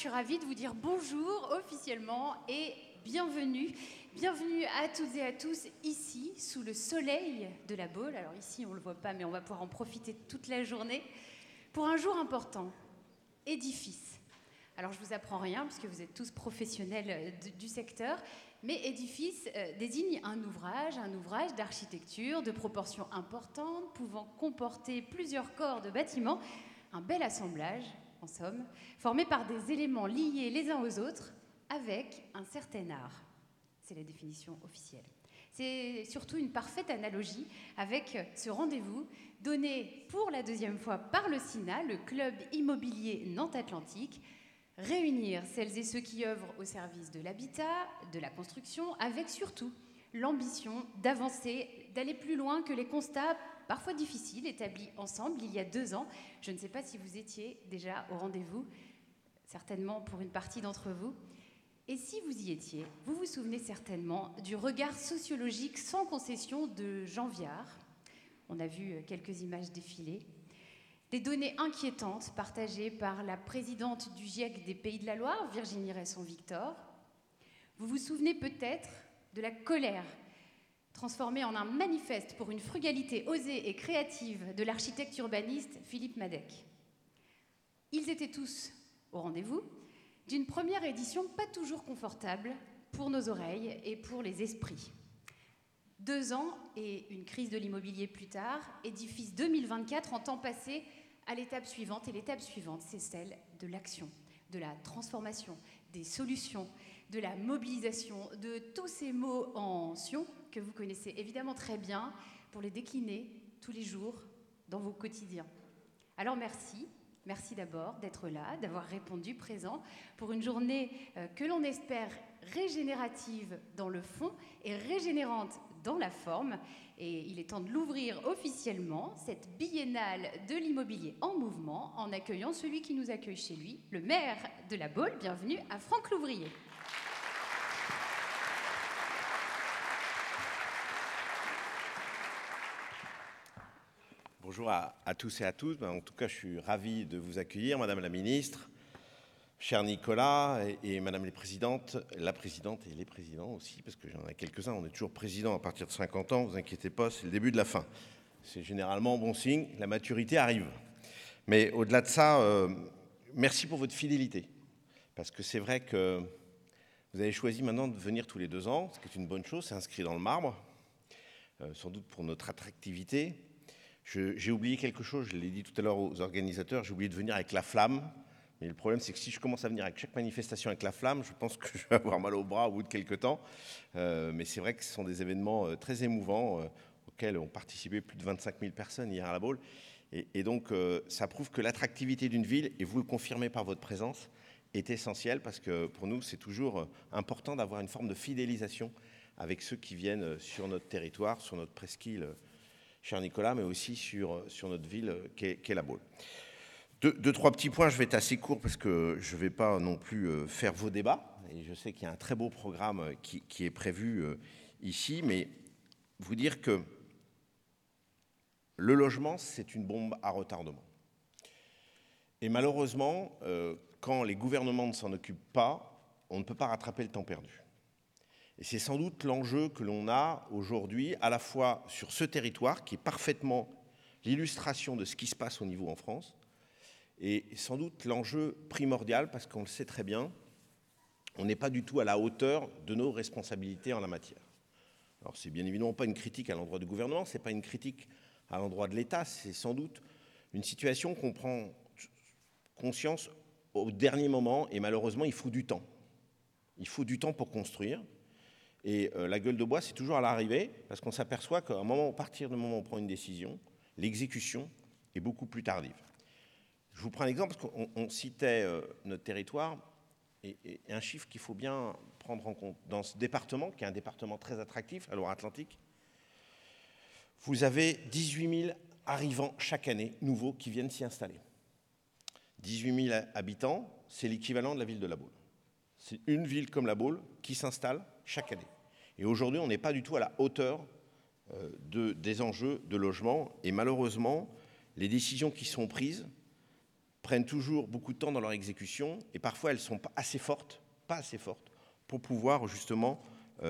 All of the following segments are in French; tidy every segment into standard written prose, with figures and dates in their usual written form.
suis ravie de vous dire bonjour officiellement et bienvenue. Bienvenue à toutes et à tous ici, sous le soleil de la Baule. Alors ici, on ne le voit pas, mais on va pouvoir en profiter toute la journée pour un jour important, édifice. Alors je ne vous apprends rien, puisque vous êtes tous professionnels du secteur, mais édifice désigne un ouvrage d'architecture de proportions importantes, pouvant comporter plusieurs corps de bâtiments, un bel assemblage, en somme, formé par des éléments liés les uns aux autres, avec un certain art. C'est la définition officielle. C'est surtout une parfaite analogie avec ce rendez-vous donné pour la deuxième fois par le CINA, le club immobilier Nantes-Atlantique, réunir celles et ceux qui œuvrent au service de l'habitat, de la construction, avec surtout l'ambition d'avancer, d'aller plus loin que les constats parfois difficiles établis ensemble il y a 2 ans. Je ne sais pas si vous étiez déjà au rendez-vous, certainement pour une partie d'entre vous. Et si vous y étiez, vous vous souvenez certainement du regard sociologique sans concession de Jean Viard. On a vu quelques images défiler. Des données inquiétantes partagées par la présidente du GIEC des Pays de la Loire, Virginie Resson-Victor. Vous vous souvenez peut-être de la colère transformée en un manifeste pour une frugalité osée et créative de l'architecte urbaniste Philippe Madec. Ils étaient tous au rendez-vous d'une première édition pas toujours confortable pour nos oreilles et pour les esprits. 2 ans et une crise de l'immobilier plus tard, édifice 2024 entend passer à l'étape suivante. Et l'étape suivante, c'est celle de l'action, de la transformation, des solutions, de la mobilisation, de tous ces mots en sion que vous connaissez évidemment très bien pour les décliner tous les jours dans vos quotidiens. Alors merci. Merci d'abord d'être là, d'avoir répondu présent pour une journée que l'on espère régénérative dans le fond et régénérante dans la forme. Et il est temps de l'ouvrir officiellement, cette biennale de l'immobilier en mouvement, en accueillant celui qui nous accueille chez lui, le maire de la Baule. Bienvenue à Franck Louvrier. Bonjour à tous et à toutes. En tout cas, je suis ravi de vous accueillir, Madame la Ministre, cher Nicolas et Madame la Présidente et les présidents aussi, parce que j'en ai quelques-uns. On est toujours président à partir de 50 ans, vous inquiétez pas, c'est le début de la fin. C'est généralement bon signe, la maturité arrive. Mais au-delà de ça, merci pour votre fidélité, parce que c'est vrai que vous avez choisi maintenant de venir tous les 2 ans, ce qui est une bonne chose, c'est inscrit dans le marbre, sans doute pour notre attractivité. J'ai oublié quelque chose, je l'ai dit tout à l'heure aux organisateurs, j'ai oublié de venir avec la flamme. Mais le problème, c'est que si je commence à venir avec chaque manifestation avec la flamme, je pense que je vais avoir mal au bras au bout de quelques temps. Mais c'est vrai que ce sont des événements très émouvants auxquels ont participé plus de 25 000 personnes hier à la Baule. Et donc, ça prouve que l'attractivité d'une ville, et vous le confirmez par votre présence, est essentielle parce que pour nous, c'est toujours important d'avoir une forme de fidélisation avec ceux qui viennent sur notre territoire, sur notre presqu'île, cher Nicolas, mais aussi sur notre ville qu'est la Baule. 2-3 petits points, je vais être assez court parce que je ne vais pas non plus faire vos débats. Et je sais qu'il y a un très beau programme qui est prévu ici, mais vous dire que le logement, c'est une bombe à retardement. Et malheureusement, quand les gouvernements ne s'en occupent pas, on ne peut pas rattraper le temps perdu. Et c'est sans doute l'enjeu que l'on a aujourd'hui, à la fois sur ce territoire, qui est parfaitement l'illustration de ce qui se passe au niveau en France, et sans doute l'enjeu primordial, parce qu'on le sait très bien, on n'est pas du tout à la hauteur de nos responsabilités en la matière. Alors c'est bien évidemment pas une critique à l'endroit du gouvernement, c'est pas une critique à l'endroit de l'État, c'est sans doute une situation qu'on prend conscience au dernier moment, et malheureusement il faut du temps. Il faut du temps pour construire. Et la gueule de bois, c'est toujours à l'arrivée, parce qu'on s'aperçoit qu'à partir du moment où on prend une décision, l'exécution est beaucoup plus tardive. Je vous prends un exemple, parce qu'on citait notre territoire, et un chiffre qu'il faut bien prendre en compte. Dans ce département, qui est un département très attractif, à Loire-Atlantique, vous avez 18 000 arrivants chaque année, nouveaux, qui viennent s'y installer. 18 000 habitants, c'est l'équivalent de la ville de La Baule. C'est une ville comme La Baule qui s'installe chaque année. Et aujourd'hui, on n'est pas du tout à la hauteur des enjeux de logement. Et malheureusement, les décisions qui sont prises prennent toujours beaucoup de temps dans leur exécution et parfois elles ne sont pas assez fortes pour pouvoir justement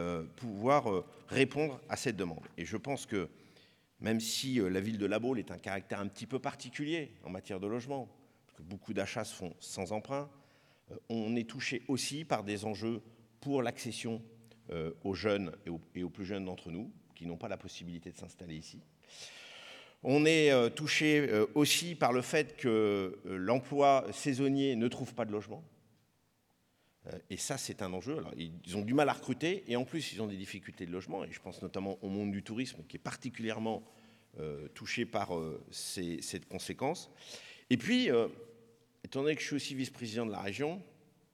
répondre à cette demande. Et je pense que même si la ville de La Baule est un caractère un petit peu particulier en matière de logement, parce que beaucoup d'achats se font sans emprunt, on est touché aussi par des enjeux pour l'accession aux jeunes et aux plus jeunes d'entre nous, qui n'ont pas la possibilité de s'installer ici. On est touché aussi par le fait que l'emploi saisonnier ne trouve pas de logement. Et ça, c'est un enjeu. Alors, ils ont du mal à recruter et en plus, ils ont des difficultés de logement. Et je pense notamment au monde du tourisme qui est particulièrement touché par cette conséquence. Et puis, étant donné que je suis aussi vice-président de la région,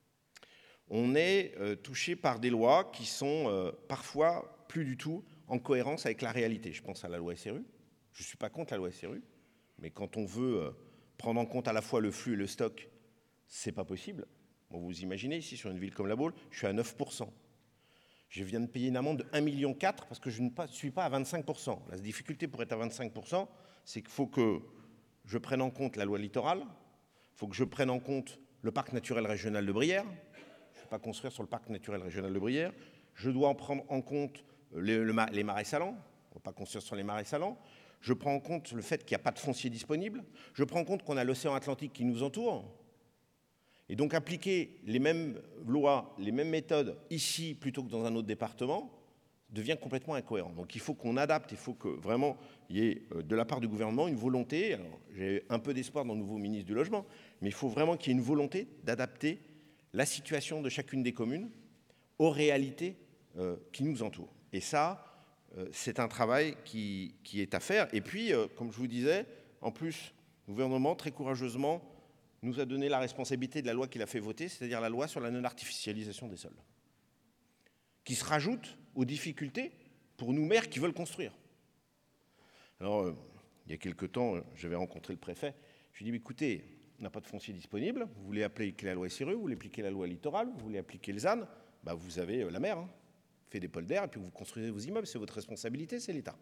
on est touché par des lois qui sont parfois plus du tout en cohérence avec la réalité. Je pense à la loi SRU. Je ne suis pas contre la loi SRU, mais quand on veut prendre en compte à la fois le flux et le stock, ce n'est pas possible. Bon, vous imaginez, ici, sur une ville comme La Baule, je suis à 9%. Je viens de payer une amende de 1,4 million parce que je ne suis pas à 25%. La difficulté pour être à 25%, c'est qu'il faut que je prenne en compte la loi littorale, il faut que je prenne en compte le parc naturel régional de Brière. Je ne vais pas construire sur le parc naturel régional de Brière. Je dois en prendre en compte les marais salants. On ne va pas construire sur les marais salants. Je prends en compte le fait qu'il n'y a pas de foncier disponible. Je prends en compte qu'on a l'océan Atlantique qui nous entoure. Et donc appliquer les mêmes lois, les mêmes méthodes ici plutôt que dans un autre département devient complètement incohérent. Donc il faut qu'on adapte, il faut que vraiment il y ait de la part du gouvernement une volonté. Alors j'ai un peu d'espoir dans le nouveau ministre du Logement, mais il faut vraiment qu'il y ait une volonté d'adapter la situation de chacune des communes aux réalités qui nous entourent. Et ça, c'est un travail qui est à faire. Et puis, comme je vous disais, en plus, le gouvernement, très courageusement, nous a donné la responsabilité de la loi qu'il a fait voter, c'est-à-dire la loi sur la non-artificialisation des sols, qui se rajoute aux difficultés pour nous maires qui veulent construire. Alors, il y a quelque temps, j'avais rencontré le préfet, je lui ai dit, écoutez, on n'a pas de foncier disponible, vous voulez appliquer la loi SRU, vous voulez appliquer la loi littorale, vous voulez appliquer le ZAN, bah vous avez la mer, fait des polders, et puis vous construisez vos immeubles, c'est votre responsabilité, c'est l'État.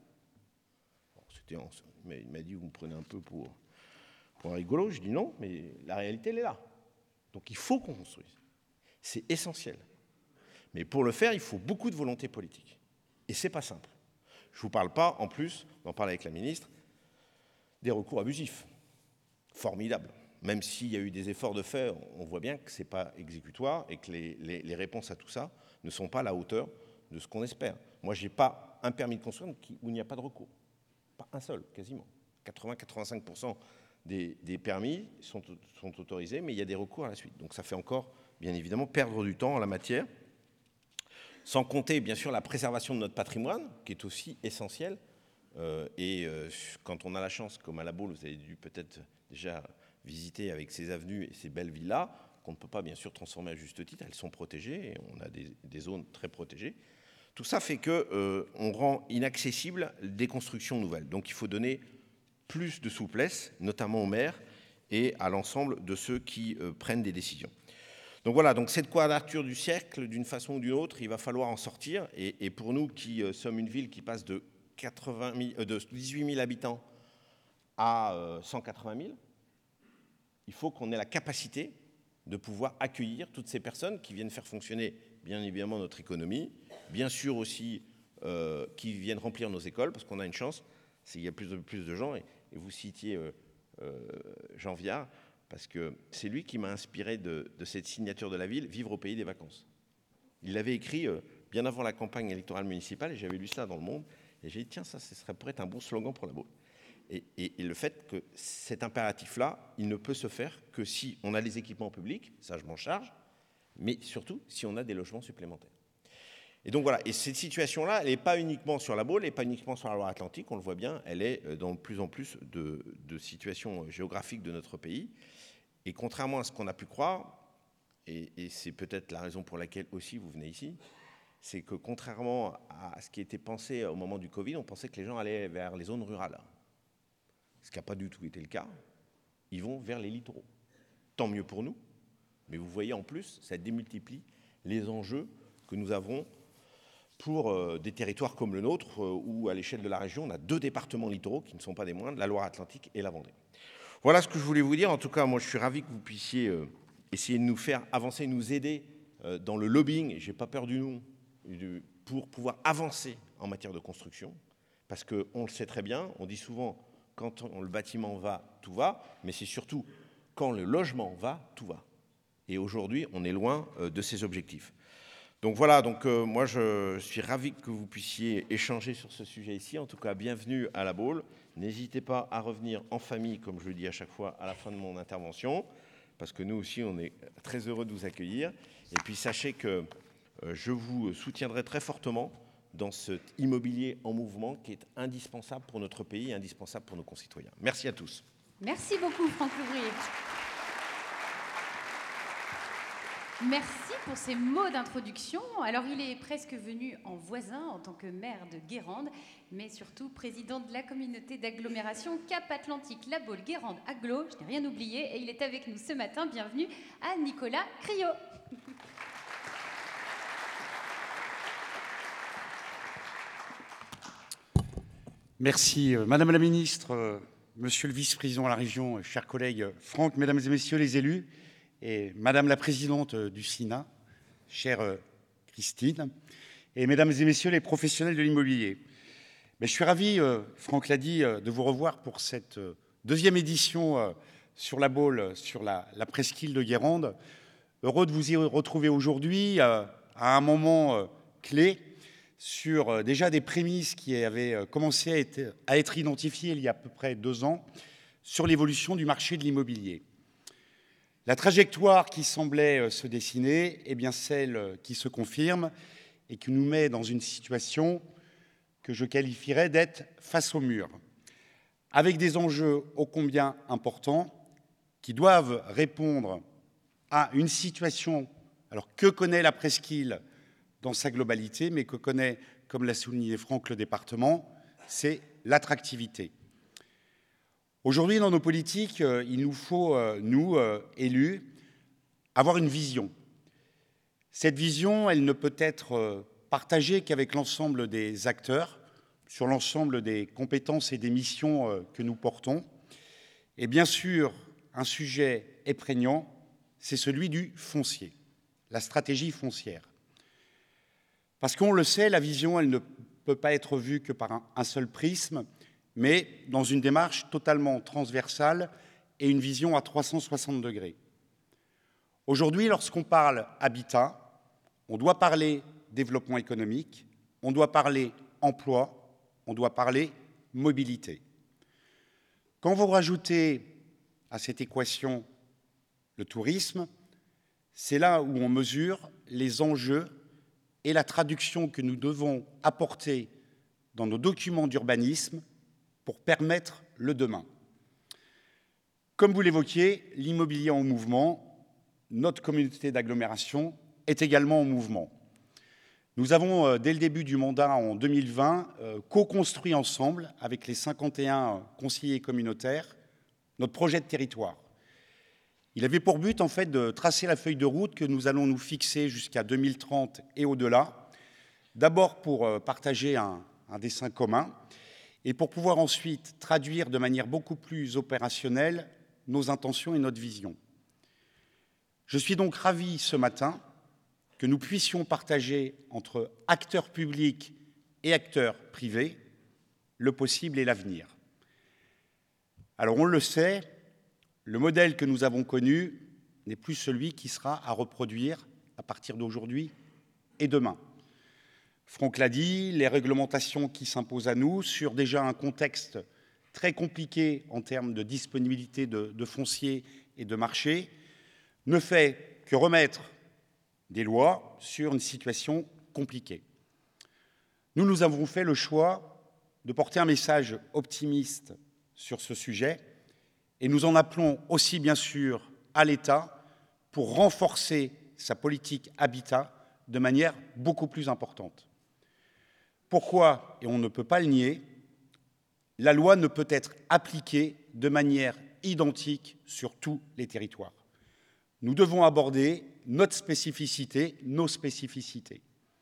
Bon, il m'a dit, vous me prenez un peu pour un rigolo. Je dis non, mais la réalité, elle est là. Donc il faut qu'on construise. C'est essentiel. Mais pour le faire, il faut beaucoup de volonté politique. Et c'est pas simple. Je ne vous parle pas, en plus, on en parle avec la ministre, des recours abusifs. Formidable. Même s'il y a eu des efforts de fait, on voit bien que ce n'est pas exécutoire et que les réponses à tout ça ne sont pas à la hauteur de ce qu'on espère. Moi, je n'ai pas un permis de construire où il n'y a pas de recours. Pas un seul, quasiment. 80-85% des permis sont autorisés, mais il y a des recours à la suite. Donc ça fait encore, bien évidemment, perdre du temps en la matière. Sans compter, bien sûr, la préservation de notre patrimoine, qui est aussi essentielle. Quand on a la chance, comme à La Baule, vous avez dû peut-être déjà visiter avec ces avenues et ces belles villas, qu'on ne peut pas, bien sûr, transformer à juste titre, elles sont protégées, et on a des zones très protégées. Tout ça fait qu'on rend inaccessibles des constructions nouvelles. Donc il faut donner plus de souplesse, notamment aux maires et à l'ensemble de ceux qui prennent des décisions. Donc voilà, donc cette quadrature du cercle, d'une façon ou d'une autre, il va falloir en sortir. Et pour nous qui sommes une ville qui passe de 18 000 habitants à 180 000, il faut qu'on ait la capacité de pouvoir accueillir toutes ces personnes qui viennent faire fonctionner, bien évidemment, notre économie, bien sûr aussi qui viennent remplir nos écoles, parce qu'on a une chance, c'est qu'il y a plus de gens, et vous citiez Jean Viard, parce que c'est lui qui m'a inspiré de cette signature de la ville, « Vivre au pays des vacances ». Il l'avait écrit bien avant la campagne électorale municipale, et j'avais lu ça dans Le Monde, et j'ai dit, tiens, ça pourrait être un bon slogan pour La Baule. Et le fait que cet impératif-là, il ne peut se faire que si on a les équipements publics, ça je m'en charge, mais surtout si on a des logements supplémentaires. Et donc voilà, et cette situation-là, elle n'est pas uniquement sur La Baule, elle n'est pas uniquement sur la Loire-Atlantique, on le voit bien, elle est dans de plus en plus de situations géographiques de notre pays. Et contrairement à ce qu'on a pu croire, et c'est peut-être la raison pour laquelle aussi vous venez ici, c'est que contrairement à ce qui était pensé au moment du Covid, on pensait que les gens allaient vers les zones rurales. Ce qui n'a pas du tout été le cas. Ils vont vers les littoraux. Tant mieux pour nous, mais vous voyez en plus, ça démultiplie les enjeux que nous avons pour des territoires comme le nôtre, où à l'échelle de la région, on a 2 départements littoraux qui ne sont pas des moindres, la Loire-Atlantique et la Vendée. Voilà ce que je voulais vous dire. En tout cas, moi, je suis ravi que vous puissiez essayer de nous faire avancer, nous aider dans le lobbying, et je n'ai pas peur du nom, pour pouvoir avancer en matière de construction. Parce qu'on le sait très bien, on dit souvent, quand le bâtiment va, tout va, mais c'est surtout quand le logement va, tout va. Et aujourd'hui, on est loin de ces objectifs. Donc voilà, moi je suis ravi que vous puissiez échanger sur ce sujet ici. En tout cas, bienvenue à La Baule. N'hésitez pas à revenir en famille, comme je le dis à chaque fois à la fin de mon intervention, parce que nous aussi, on est très heureux de vous accueillir. Et puis sachez que je vous soutiendrai très fortement dans cet immobilier en mouvement qui est indispensable pour notre pays et indispensable pour nos concitoyens. Merci à tous. Merci beaucoup, Franck Louvrier. Merci pour ces mots d'introduction. Alors, il est presque venu en voisin en tant que maire de Guérande, mais surtout président de la communauté d'agglomération Cap-Atlantique, La Baule, Guérande, Agglo. Je n'ai rien oublié et il est avec nous ce matin. Bienvenue à Nicolas Criot. Merci, Madame la Ministre, Monsieur le Vice-président de la région, chers collègues Franck, Mesdames et Messieurs les élus, et Madame la Présidente du SINA, chère Christine, et Mesdames et Messieurs les professionnels de l'immobilier. Je suis ravi, Franck l'a dit, de vous revoir pour cette deuxième édition sur La Baule, sur la presqu'île de Guérande. Heureux de vous y retrouver aujourd'hui à un moment clé sur déjà des prémices qui avaient commencé à être identifiées il y a à peu près 2 ans sur l'évolution du marché de l'immobilier. La trajectoire qui semblait se dessiner est bien celle qui se confirme et qui nous met dans une situation que je qualifierais d'être face au mur, avec des enjeux ô combien importants qui doivent répondre à une situation que connaît la presqu'île dans sa globalité, mais que connaît, comme l'a souligné Franck, le département, c'est l'attractivité. Aujourd'hui, dans nos politiques, il nous faut, nous, élus, avoir une vision. Cette vision, elle ne peut être partagée qu'avec l'ensemble des acteurs, sur l'ensemble des compétences et des missions que nous portons. Et bien sûr, un sujet est prégnant, c'est celui du foncier, la stratégie foncière. Parce qu'on le sait, la vision, elle ne peut pas être vue que par un seul prisme, mais dans une démarche totalement transversale et une vision à 360 degrés. Aujourd'hui, lorsqu'on parle habitat, on doit parler développement économique, on doit parler emploi, on doit parler mobilité. Quand vous rajoutez à cette équation le tourisme, c'est là où on mesure les enjeux et la traduction que nous devons apporter dans nos documents d'urbanisme pour permettre le demain. Comme vous l'évoquiez, l'immobilier en mouvement, notre communauté d'agglomération est également en mouvement. Nous avons, dès le début du mandat en 2020, co-construit ensemble, avec les 51 conseillers communautaires, notre projet de territoire. Il avait pour but, en fait, de tracer la feuille de route que nous allons nous fixer jusqu'à 2030 et au-delà, d'abord pour partager un dessein commun et pour pouvoir ensuite traduire de manière beaucoup plus opérationnelle nos intentions et notre vision. Je suis donc ravi ce matin que nous puissions partager entre acteurs publics et acteurs privés le possible et l'avenir. Alors on le sait, le modèle que nous avons connu n'est plus celui qui sera à reproduire à partir d'aujourd'hui et demain. Franck l'a dit, les réglementations qui s'imposent à nous sur déjà un contexte très compliqué en termes de disponibilité de foncier et de marché ne fait que remettre des lois sur une situation compliquée. Nous avons fait le choix de porter un message optimiste sur ce sujet et nous en appelons aussi bien sûr à l'État pour renforcer sa politique habitat de manière beaucoup plus importante. Pourquoi, et on ne peut pas le nier, la loi ne peut être appliquée de manière identique sur tous les territoires. Nous devons aborder notre spécificité, nos spécificités.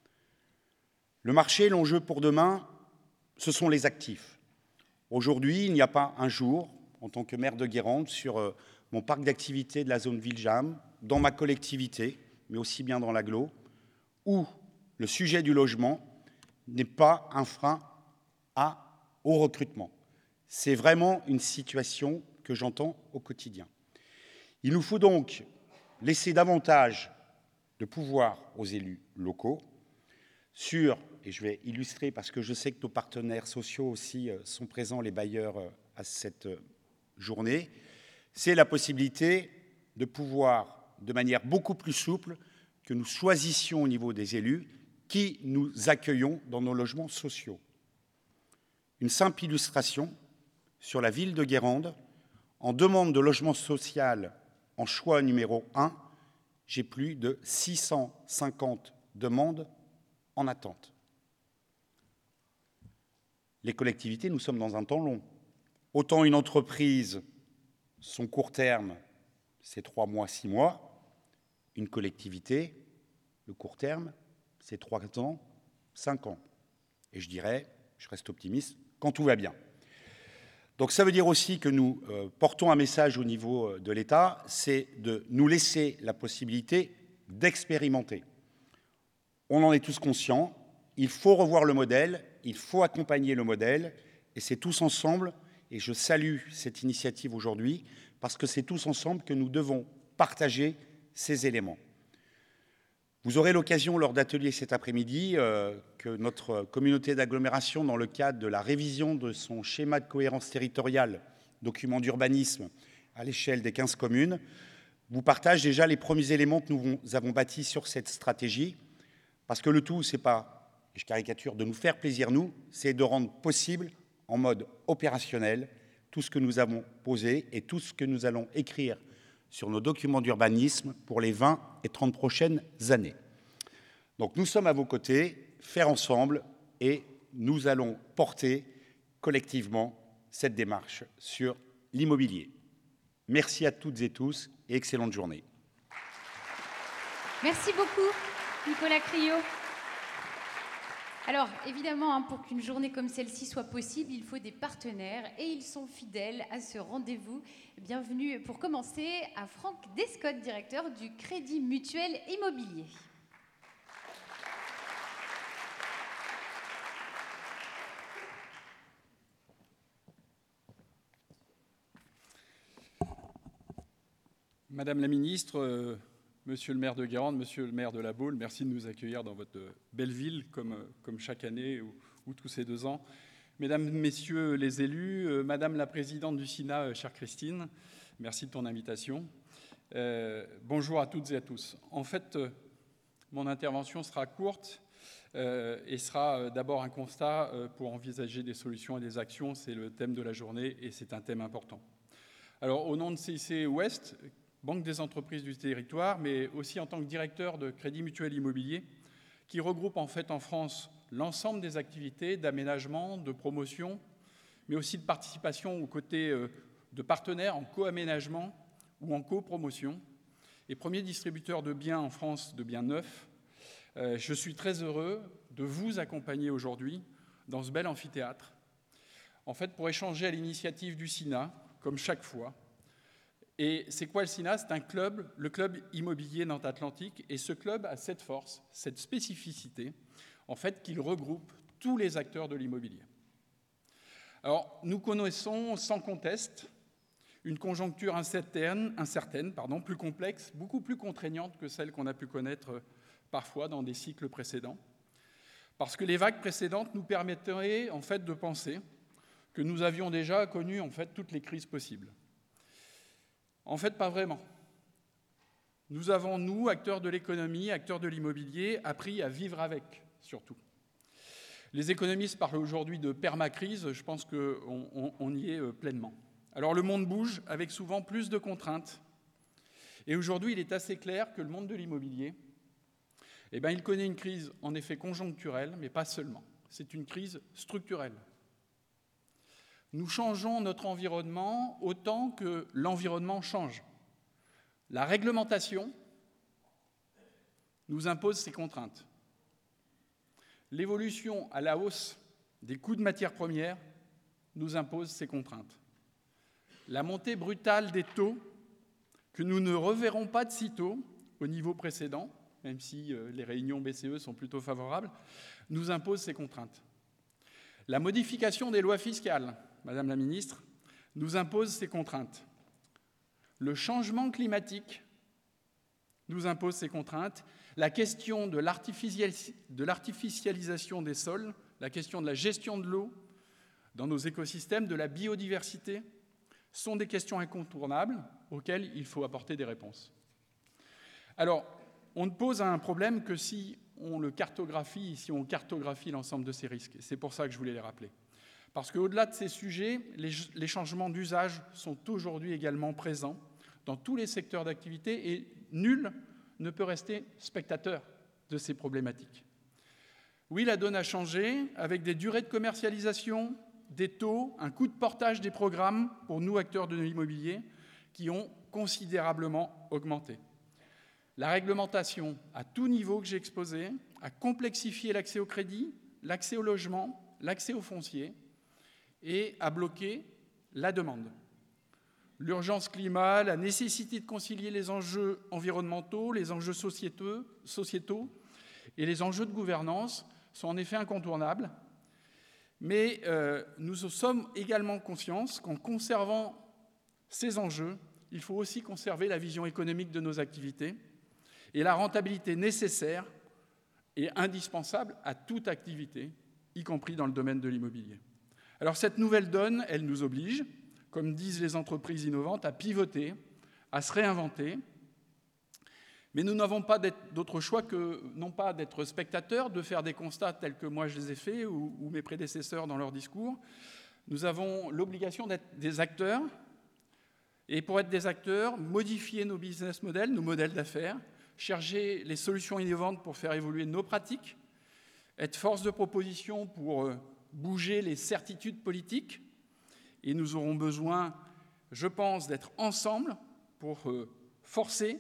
Le marché, l'enjeu pour demain, ce sont les actifs. Aujourd'hui, il n'y a pas un jour, en tant que maire de Guérande, sur mon parc d'activités de la zone Ville-Jam, dans ma collectivité, mais aussi bien dans l'agglo, où le sujet du logement n'est pas un frein au recrutement. C'est vraiment une situation que j'entends au quotidien. Il nous faut donc laisser davantage de pouvoir aux élus locaux sur, et je vais illustrer parce que je sais que nos partenaires sociaux aussi sont présents, les bailleurs, à cette journée, c'est la possibilité de pouvoir, de manière beaucoup plus souple, que nous choisissions au niveau des élus qui nous accueillons dans nos logements sociaux. Une simple illustration sur la ville de Guérande, en demande de logement social en choix numéro 1, j'ai plus de 650 demandes en attente. Les collectivités, nous sommes dans un temps long. Autant une entreprise, son court terme, c'est 3 mois, 6 mois. Une collectivité, le court terme, c'est 3 ans, 5 ans. Et je dirais, je reste optimiste, quand tout va bien. Donc ça veut dire aussi que nous portons un message au niveau de l'État, c'est de nous laisser la possibilité d'expérimenter. On en est tous conscients, il faut revoir le modèle, il faut accompagner le modèle, et c'est tous ensemble, et je salue cette initiative aujourd'hui, parce que c'est tous ensemble que nous devons partager ces éléments. Vous aurez l'occasion, lors d'ateliers cet après-midi, que notre communauté d'agglomération, dans le cadre de la révision de son schéma de cohérence territoriale, document d'urbanisme à l'échelle des 15 communes, vous partage déjà les premiers éléments que nous avons bâtis sur cette stratégie, parce que le tout, c'est pas, je caricature, de nous faire plaisir, nous, c'est de rendre possible, en mode opérationnel, tout ce que nous avons posé et tout ce que nous allons écrire sur nos documents d'urbanisme pour les 20 et 30 prochaines années. Donc nous sommes à vos côtés, faire ensemble, et nous allons porter collectivement cette démarche sur l'immobilier. Merci à toutes et tous et excellente journée. Merci beaucoup, Nicolas Criot. Alors, évidemment, pour qu'une journée comme celle-ci soit possible, il faut des partenaires et ils sont fidèles à ce rendez-vous. Bienvenue pour commencer à Franck Descotte, directeur du Crédit Mutuel Immobilier. Madame la ministre, monsieur le maire de Guérande, monsieur le maire de La Baule, merci de nous accueillir dans votre belle ville, comme chaque année ou tous ces 2 ans. Mesdames, messieurs les élus, madame la présidente du SINA, chère Christine, merci de ton invitation. Bonjour à toutes et à tous. En fait, mon intervention sera courte et sera d'abord un constat pour envisager des solutions et des actions. C'est le thème de la journée et c'est un thème important. Alors, au nom de CIC Ouest, Banque des entreprises du territoire, mais aussi en tant que directeur de Crédit Mutuel Immobilier, qui regroupe en fait en France l'ensemble des activités d'aménagement, de promotion, mais aussi de participation aux côtés de partenaires en co-aménagement ou en co-promotion, et premier distributeur de biens en France, de biens neufs. Je suis très heureux de vous accompagner aujourd'hui dans ce bel amphithéâtre, en fait pour échanger à l'initiative du SINA, comme chaque fois. Et c'est quoi le SINA? C'est un club, le club immobilier Nantes-Atlantique, et ce club a cette force, cette spécificité, en fait, qu'il regroupe tous les acteurs de l'immobilier. Alors, nous connaissons sans conteste une conjoncture incertaine, plus complexe, beaucoup plus contraignante que celle qu'on a pu connaître parfois dans des cycles précédents, parce que les vagues précédentes nous permettraient en fait de penser que nous avions déjà connu en fait toutes les crises possibles. En fait, pas vraiment. Nous avons, nous, acteurs de l'économie, acteurs de l'immobilier, appris à vivre avec, surtout. Les économistes parlent aujourd'hui de permacrise, je pense qu'on y est pleinement. Alors le monde bouge avec souvent plus de contraintes. Et aujourd'hui, il est assez clair que le monde de l'immobilier, il connaît une crise en effet conjoncturelle, mais pas seulement. C'est une crise structurelle. Nous changeons notre environnement autant que l'environnement change. La réglementation nous impose ses contraintes. L'évolution à la hausse des coûts de matières premières nous impose ses contraintes. la montée brutale des taux, que nous ne reverrons pas de sitôt au niveau précédent, même si les réunions BCE sont plutôt favorables, nous impose ces contraintes. La modification des lois fiscales, Madame la Ministre, nous impose ces contraintes. Le changement climatique nous impose ces contraintes. La question de l'artificialisation des sols, la question de la gestion de l'eau dans nos écosystèmes, de la biodiversité, sont des questions incontournables auxquelles il faut apporter des réponses. Alors, on ne pose un problème que si on le cartographie, si on cartographie l'ensemble de ces risques. C'est pour ça que je voulais les rappeler. Parce qu'au-delà de ces sujets, les changements d'usage sont aujourd'hui également présents dans tous les secteurs d'activité et nul ne peut rester spectateur de ces problématiques. Oui, la donne a changé avec des durées de commercialisation, des taux, un coût de portage des programmes pour nous, acteurs de l'immobilier, qui ont considérablement augmenté. La réglementation, à tout niveau que j'ai exposé, a complexifié l'accès au crédit, l'accès au logement, l'accès au foncier et a bloqué la demande. L'urgence climat, la nécessité de concilier les enjeux environnementaux, les enjeux sociétaux et les enjeux de gouvernance sont en effet incontournables. Mais nous sommes également conscients qu'en conservant ces enjeux, il faut aussi conserver la vision économique de nos activités et la rentabilité nécessaire et indispensable à toute activité, y compris dans le domaine de l'immobilier. Alors cette nouvelle donne, elle nous oblige, comme disent les entreprises innovantes, à pivoter, à se réinventer. Mais nous n'avons pas d'autre choix que, non pas d'être spectateurs, de faire des constats tels que moi je les ai faits ou mes prédécesseurs dans leur discours. Nous avons l'obligation d'être des acteurs. Et pour être des acteurs, modifier nos business models, nos modèles d'affaires, chercher les solutions innovantes pour faire évoluer nos pratiques, être force de proposition pour bouger les certitudes politiques. Et nous aurons besoin, je pense, d'être ensemble pour forcer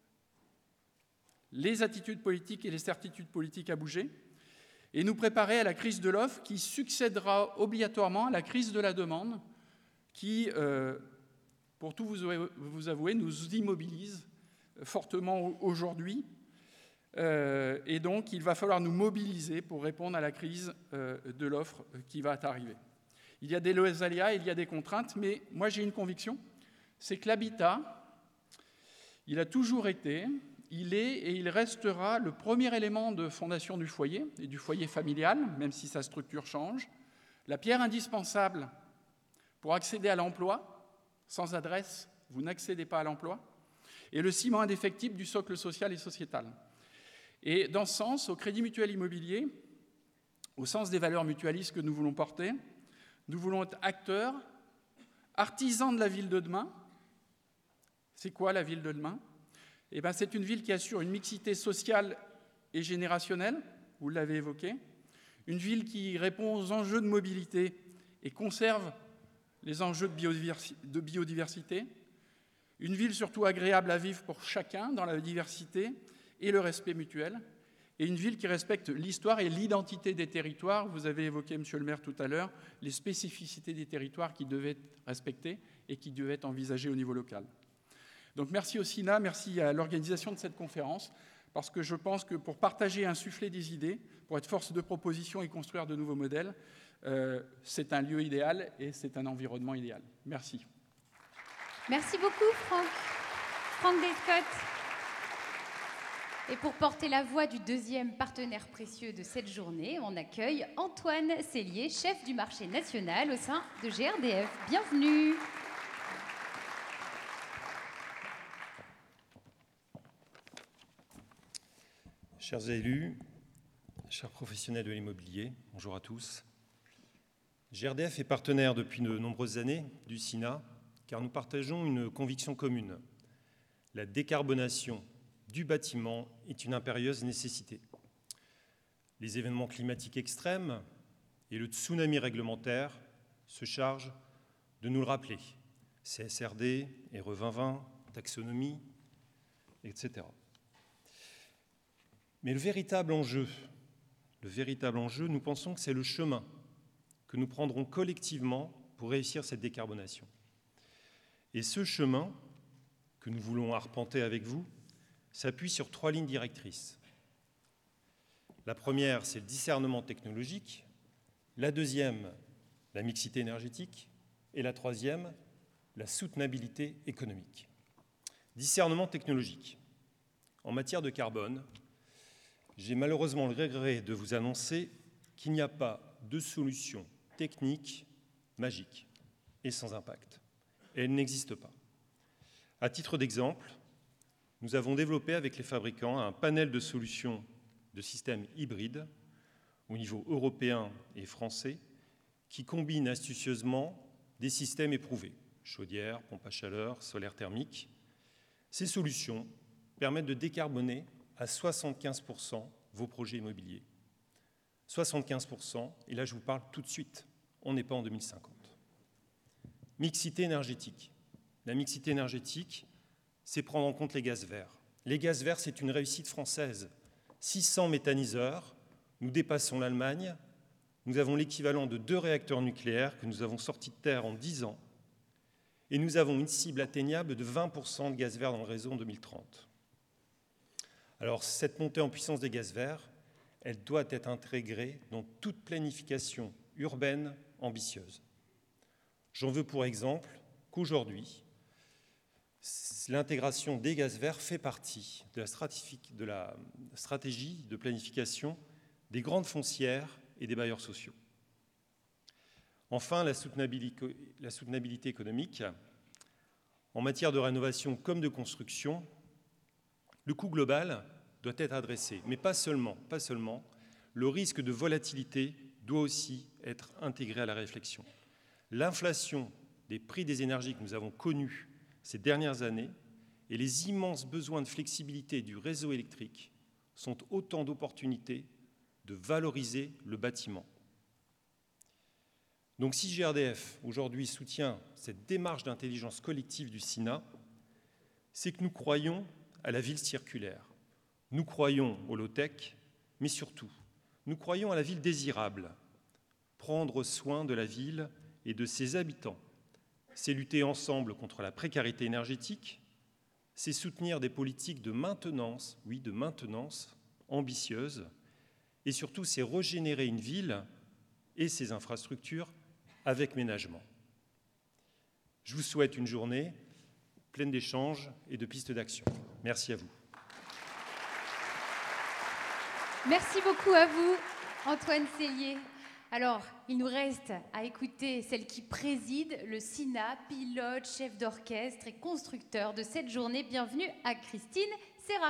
les attitudes politiques et les certitudes politiques à bouger et nous préparer à la crise de l'offre qui succédera obligatoirement à la crise de la demande qui, pour tout vous avouer, nous immobilise fortement aujourd'hui. Et donc, il va falloir nous mobiliser pour répondre à la crise de l'offre qui va arriver. Il y a des aléas, il y a des contraintes, mais moi j'ai une conviction, c'est que l'habitat, il a toujours été, il est et il restera le premier élément de fondation du foyer et du foyer familial, même si sa structure change, la pierre indispensable pour accéder à l'emploi. Sans adresse, vous n'accédez pas à l'emploi, et le ciment indéfectible du socle social et sociétal. Et dans ce sens, au Crédit Mutuel Immobilier, au sens des valeurs mutualistes que nous voulons porter, nous voulons être acteurs, artisans de la ville de demain. C'est quoi la ville de demain ? Eh bien, c'est une ville qui assure une mixité sociale et générationnelle, vous l'avez évoqué, une ville qui répond aux enjeux de mobilité et conserve les enjeux de biodiversité, une ville surtout agréable à vivre pour chacun dans la diversité et le respect mutuel, et une ville qui respecte l'histoire et l'identité des territoires. Vous avez évoqué, Monsieur le maire, tout à l'heure, les spécificités des territoires qui devaient être respectées et qui devaient être envisagées au niveau local. Donc merci au SINA, merci à l'organisation de cette conférence, parce que je pense que pour partager et insuffler des idées, pour être force de proposition et construire de nouveaux modèles, c'est un lieu idéal et c'est un environnement idéal. Merci. Merci beaucoup, Franck Descott. Et pour porter la voix du deuxième partenaire précieux de cette journée, on accueille Antoine Cellier, chef du marché national au sein de GRDF. Bienvenue. Chers élus, chers professionnels de l'immobilier, bonjour à tous. GRDF est partenaire depuis de nombreuses années du SINA, car nous partageons une conviction commune. La décarbonation du bâtiment est une impérieuse nécessité. Les événements climatiques extrêmes et le tsunami réglementaire se chargent de nous le rappeler. CSRD, RE 2020, taxonomie, etc. Mais le véritable enjeu, nous pensons que c'est le chemin que nous prendrons collectivement pour réussir cette décarbonation. Et ce chemin que nous voulons arpenter avec vous s'appuie sur 3 lignes directrices. La première, c'est le discernement technologique. La deuxième, la mixité énergétique. Et la troisième, la soutenabilité économique. Discernement technologique. En matière de carbone, j'ai malheureusement le regret de vous annoncer qu'il n'y a pas de solution technique magique et sans impact. Elle n'existe pas. À titre d'exemple, nous avons développé avec les fabricants un panel de solutions de systèmes hybrides au niveau européen et français qui combinent astucieusement des systèmes éprouvés, chaudière, pompe à chaleur, solaire thermique. Ces solutions permettent de décarboner à 75% vos projets immobiliers. 75%, et là je vous parle tout de suite, on n'est pas en 2050. Mixité énergétique. La mixité énergétique, c'est prendre en compte les gaz verts. Les gaz verts, c'est une réussite française. 600 méthaniseurs, nous dépassons l'Allemagne, nous avons l'équivalent de 2 réacteurs nucléaires que nous avons sortis de terre en 10 ans, et nous avons une cible atteignable de 20% de gaz verts dans le réseau en 2030. Alors, cette montée en puissance des gaz verts, elle doit être intégrée dans toute planification urbaine ambitieuse. J'en veux pour exemple qu'aujourd'hui, l'intégration des gaz verts fait partie de la stratégie de planification des grandes foncières et des bailleurs sociaux. Enfin, la soutenabilité économique. En matière de rénovation comme de construction, le coût global doit être adressé, mais pas seulement. Le risque de volatilité doit aussi être intégré à la réflexion. L'inflation des prix des énergies que nous avons connue ces dernières années et les immenses besoins de flexibilité du réseau électrique sont autant d'opportunités de valoriser le bâtiment. Donc si GRDF aujourd'hui soutient cette démarche d'intelligence collective du SINA, c'est que nous croyons à la ville circulaire. Nous croyons au low-tech, mais surtout, nous croyons à la ville désirable. Prendre soin de la ville et de ses habitants, c'est lutter ensemble contre la précarité énergétique, c'est soutenir des politiques de maintenance, oui, de maintenance ambitieuses, et surtout, c'est régénérer une ville et ses infrastructures avec ménagement. Je vous souhaite une journée pleine d'échanges et de pistes d'action. Merci à vous. Merci beaucoup à vous, Antoine Sellier. Alors, il nous reste à écouter celle qui préside le SINA, pilote, chef d'orchestre et constructeur de cette journée. Bienvenue à Christine Serra.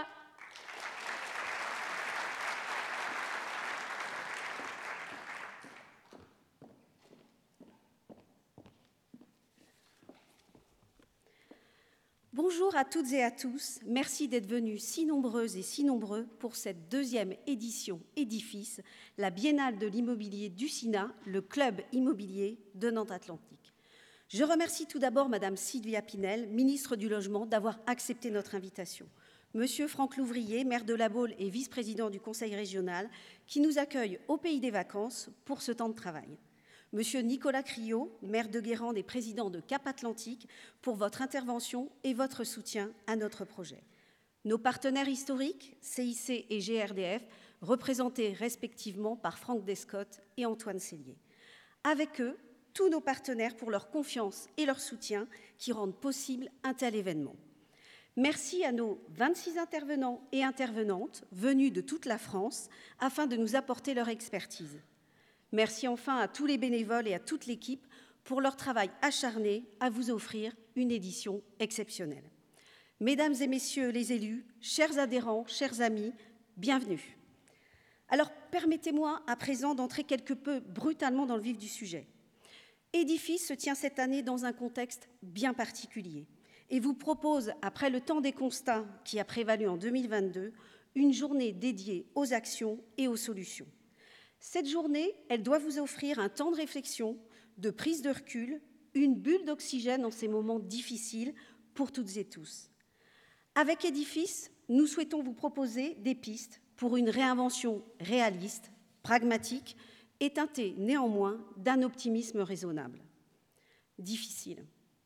Bonjour à toutes et à tous. Merci d'être venus si nombreuses et si nombreux pour cette 2e édition Édifice, la Biennale de l'immobilier du SINA, le club immobilier de Nantes-Atlantique. Je remercie tout d'abord Madame Sylvia Pinel, ministre du Logement, d'avoir accepté notre invitation. Monsieur Franck Louvrier, maire de La Baule et vice-président du Conseil régional, qui nous accueille au Pays des Vacances pour ce temps de travail. Monsieur Nicolas Criot, maire de Guérande et président de Cap Atlantique, pour votre intervention et votre soutien à notre projet. Nos partenaires historiques, CIC et GRDF, représentés respectivement par Franck Descotte et Antoine Sellier. Avec eux, tous nos partenaires pour leur confiance et leur soutien qui rendent possible un tel événement. Merci à nos 26 intervenants et intervenantes venus de toute la France afin de nous apporter leur expertise. Merci enfin à tous les bénévoles et à toute l'équipe pour leur travail acharné à vous offrir une édition exceptionnelle. Mesdames et messieurs les élus, chers adhérents, chers amis, bienvenue. Alors permettez-moi à présent d'entrer quelque peu brutalement dans le vif du sujet. Édifice se tient cette année dans un contexte bien particulier et vous propose, après le temps des constats qui a prévalu en 2022, une journée dédiée aux actions et aux solutions. Cette journée, elle doit vous offrir un temps de réflexion, de prise de recul, une bulle d'oxygène en ces moments difficiles pour toutes et tous. Avec Édifice, nous souhaitons vous proposer des pistes pour une réinvention réaliste, pragmatique et teintée néanmoins d'un optimisme raisonnable. Difficile.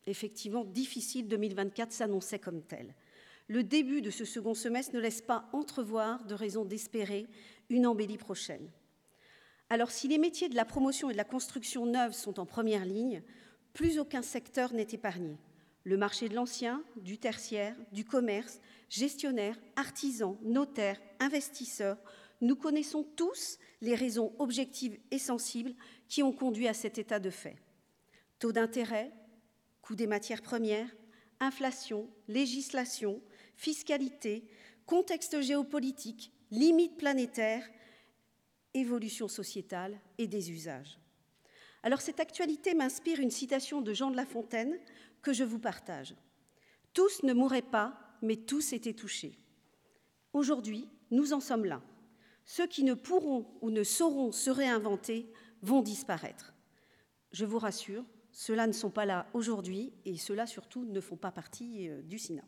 Effectivement, difficile, 2024 s'annonçait comme tel. Le début de ce second semestre ne laisse pas entrevoir de raison d'espérer une embellie prochaine. Alors, si les métiers de la promotion et de la construction neuve sont en première ligne, plus aucun secteur n'est épargné. Le marché de l'ancien, du tertiaire, du commerce, gestionnaires, artisans, notaires, investisseurs, nous connaissons tous les raisons objectives et sensibles qui ont conduit à cet état de fait. Taux d'intérêt, coût des matières premières, inflation, législation, fiscalité, contexte géopolitique, limites planétaires, évolution sociétale et des usages. Alors cette actualité m'inspire une citation de Jean de La Fontaine que je vous partage. « Tous ne mourraient pas, mais tous étaient touchés. » Aujourd'hui, nous en sommes là. Ceux qui ne pourront ou ne sauront se réinventer vont disparaître. Je vous rassure, ceux-là ne sont pas là aujourd'hui et ceux-là surtout ne font pas partie du SINA.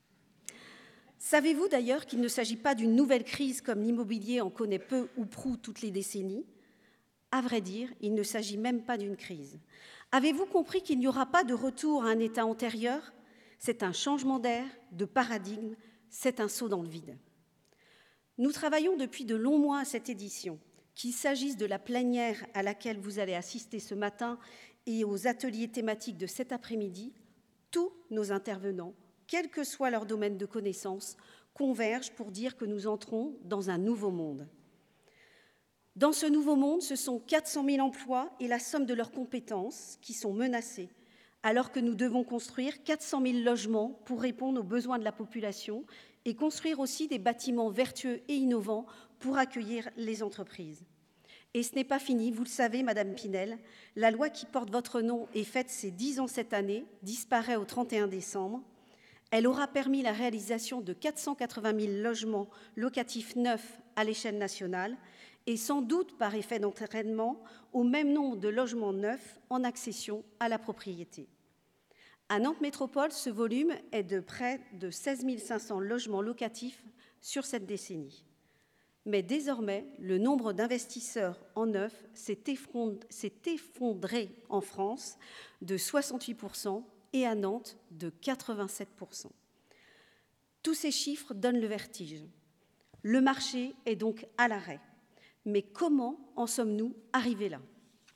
Savez-vous d'ailleurs qu'il ne s'agit pas d'une nouvelle crise comme l'immobilier en connaît peu ou prou toutes les décennies ? À vrai dire, il ne s'agit même pas d'une crise. Avez-vous compris qu'il n'y aura pas de retour à un état antérieur ? C'est un changement d'air, de paradigme, c'est un saut dans le vide. Nous travaillons depuis de longs mois à cette édition, qu'il s'agisse de la plénière à laquelle vous allez assister ce matin et aux ateliers thématiques de cet après-midi. Tous nos intervenants, quel que soit leur domaine de connaissance, convergent pour dire que nous entrons dans un nouveau monde. Dans ce nouveau monde, ce sont 400 000 emplois et la somme de leurs compétences qui sont menacés, alors que nous devons construire 400 000 logements pour répondre aux besoins de la population et construire aussi des bâtiments vertueux et innovants pour accueillir les entreprises. Et ce n'est pas fini, vous le savez, Madame Pinel, la loi qui porte votre nom et fête ses 10 ans cette année, disparaît au 31 décembre. Elle aura permis la réalisation de 480 000 logements locatifs neufs à l'échelle nationale et sans doute par effet d'entraînement au même nombre de logements neufs en accession à la propriété. À Nantes Métropole, ce volume est de près de 16 500 logements locatifs sur cette décennie. Mais désormais, le nombre d'investisseurs en neuf s'est effondré en France de 68% et à Nantes de 87%. Tous ces chiffres donnent le vertige. Le marché est donc à l'arrêt. Mais comment en sommes-nous arrivés là ?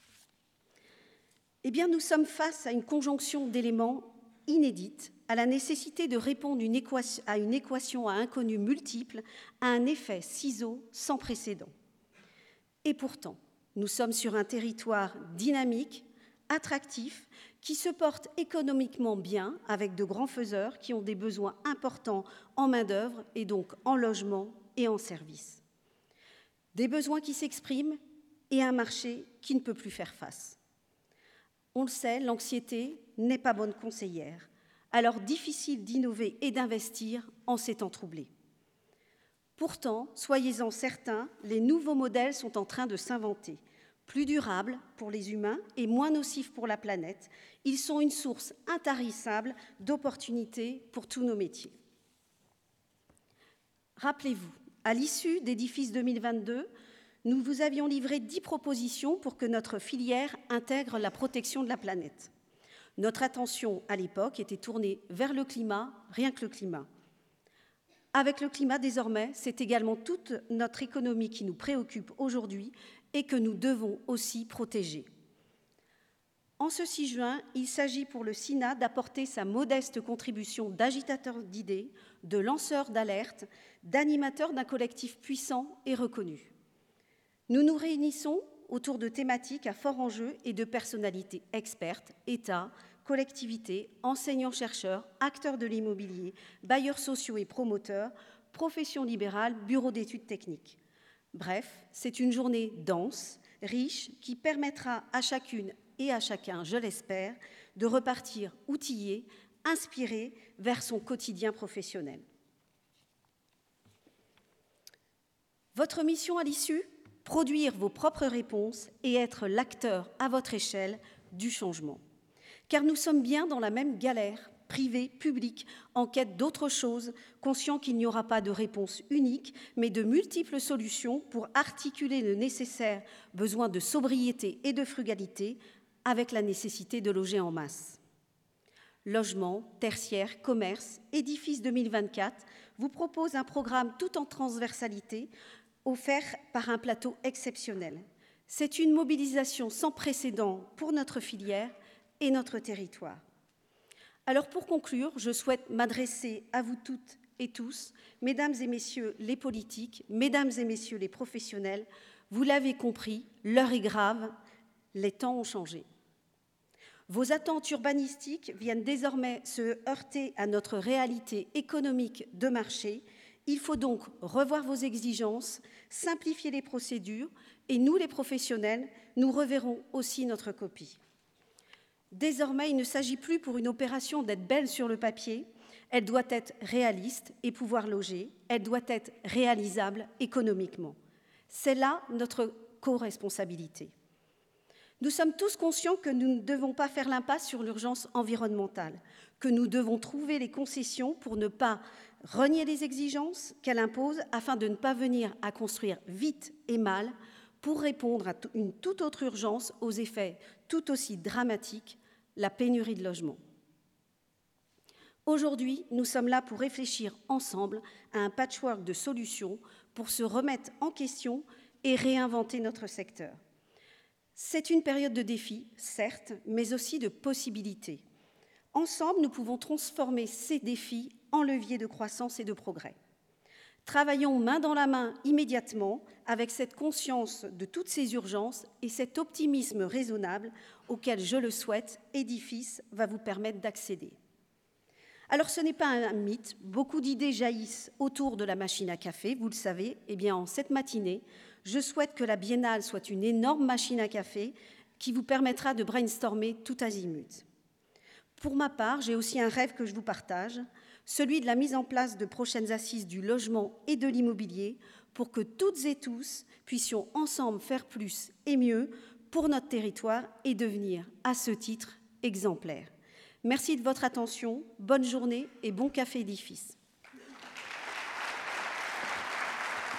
Eh bien, nous sommes face à une conjonction d'éléments inédite, à la nécessité de répondre à une équation à inconnus multiples, à un effet ciseau sans précédent. Et pourtant, nous sommes sur un territoire dynamique, attractif, qui se porte économiquement bien, avec de grands faiseurs qui ont des besoins importants en main-d'œuvre et donc en logement et en services. Des besoins qui s'expriment et un marché qui ne peut plus faire face. On le sait, l'anxiété n'est pas bonne conseillère, alors difficile d'innover et d'investir en ces temps troublés. Pourtant, soyez-en certains, les nouveaux modèles sont en train de s'inventer. Plus durables pour les humains et moins nocifs pour la planète, ils sont une source intarissable d'opportunités pour tous nos métiers. Rappelez-vous, à l'issue d'Édifice 2022, nous vous avions livré 10 propositions pour que notre filière intègre la protection de la planète. Notre attention, à l'époque, était tournée vers le climat, rien que le climat. Avec le climat, désormais, c'est également toute notre économie qui nous préoccupe aujourd'hui et que nous devons aussi protéger. En ce 6 juin, il s'agit pour le SINA d'apporter sa modeste contribution d'agitateur d'idées, de lanceur d'alerte, d'animateur d'un collectif puissant et reconnu. Nous nous réunissons autour de thématiques à fort enjeu et de personnalités expertes, État, collectivités, enseignants-chercheurs, acteurs de l'immobilier, bailleurs sociaux et promoteurs, professions libérales, bureaux d'études techniques. Bref, c'est une journée dense, riche, qui permettra à chacune et à chacun, je l'espère, de repartir outillé, inspiré vers son quotidien professionnel. Votre mission à l'issue ? Produire vos propres réponses et être l'acteur à votre échelle du changement. Car nous sommes bien dans la même galère, privée, publique, en quête d'autre chose, conscient qu'il n'y aura pas de réponse unique, mais de multiples solutions pour articuler le nécessaire besoin de sobriété et de frugalité avec la nécessité de loger en masse. Logement, tertiaire, commerce, Édifice 2024 vous propose un programme tout en transversalité offert par un plateau exceptionnel. C'est une mobilisation sans précédent pour notre filière et notre territoire. Alors pour conclure, je souhaite m'adresser à vous toutes et tous, mesdames et messieurs les politiques, mesdames et messieurs les professionnels, vous l'avez compris, l'heure est grave, les temps ont changé. Vos attentes urbanistiques viennent désormais se heurter à notre réalité économique de marché. Il faut donc revoir vos exigences, simplifier les procédures et nous, les professionnels, nous reverrons aussi notre copie. Désormais, il ne s'agit plus pour une opération d'être belle sur le papier, elle doit être réaliste et pouvoir loger, elle doit être réalisable économiquement. C'est là notre co-responsabilité. Nous sommes tous conscients que nous ne devons pas faire l'impasse sur l'urgence environnementale, que nous devons trouver les concessions pour ne pas renier les exigences qu'elle impose afin de ne pas venir à construire vite et mal pour répondre à une toute autre urgence aux effets tout aussi dramatiques, la pénurie de logements. Aujourd'hui, nous sommes là pour réfléchir ensemble à un patchwork de solutions pour se remettre en question et réinventer notre secteur. C'est une période de défis, certes, mais aussi de possibilités. Ensemble, nous pouvons transformer ces défis en leviers de croissance et de progrès. Travaillons main dans la main immédiatement avec cette conscience de toutes ces urgences et cet optimisme raisonnable auquel, je le souhaite, Édifice va vous permettre d'accéder. Alors ce n'est pas un mythe, beaucoup d'idées jaillissent autour de la machine à café, vous le savez. Eh bien, en cette matinée, je souhaite que la Biennale soit une énorme machine à café qui vous permettra de brainstormer tout azimut. Pour ma part, j'ai aussi un rêve que je vous partage, celui de la mise en place de prochaines assises du logement et de l'immobilier pour que toutes et tous puissions ensemble faire plus et mieux pour notre territoire et devenir, à ce titre, exemplaires. Merci de votre attention, bonne journée et bon café Édifice.